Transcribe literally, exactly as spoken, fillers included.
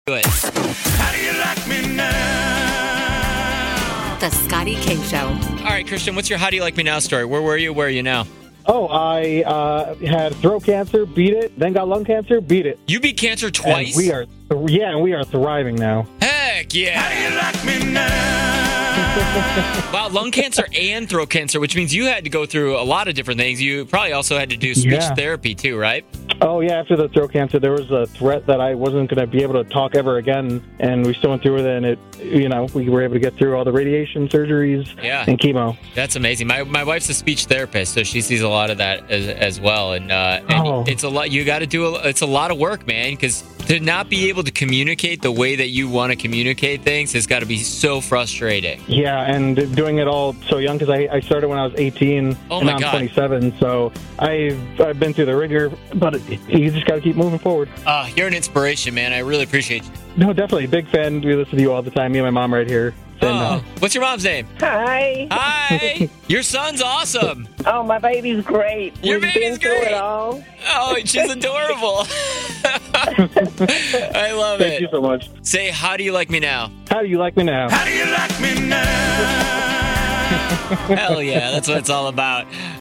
Do it. How do you like me now? The Scotty K Show. All right, Christian, what's your How Do You Like Me Now story? Where were you? Where are you now? Oh, I uh, had throat cancer, beat it, then got lung cancer, beat it. You beat cancer twice? And we are, yeah, and we are thriving now. Heck yeah. How do you like me now? Wow, lung cancer and throat cancer, which means you had to go through a lot of different things. You probably also had to do speech Yeah. therapy too, right? Oh, yeah, after the throat cancer, there was a threat that I wasn't going to be able to talk ever again, and we still went through with it, and it, you know, we were able to get through all the radiation, surgeries, Yeah. and chemo. That's amazing. My my wife's a speech therapist, so she sees a lot of that as, as well. And, uh, and Oh. it's a lot. You got to do. A, it's a lot of work, man. Because to not be able to communicate the way that you want to communicate things has got to be so frustrating. Yeah, and doing it all so young, because I, I started when I was eighteen, Oh, and my now I'm God. twenty-seven, so I've, I've been through the rigor, but you just got to keep moving forward. Uh, you're an inspiration, man. I really appreciate you. No, definitely. Big fan. We listen to you all the time. Me and my mom right here. And, uh, Oh, what's your mom's name? Hi. Hi. Your son's awesome. Oh, my baby's great. Your We've baby's been through great. it all. Oh, she's adorable. I love thank it. you so much. Say, how do you like me now? How do you like me now? How do you like me now? Hell yeah, that's what it's all about.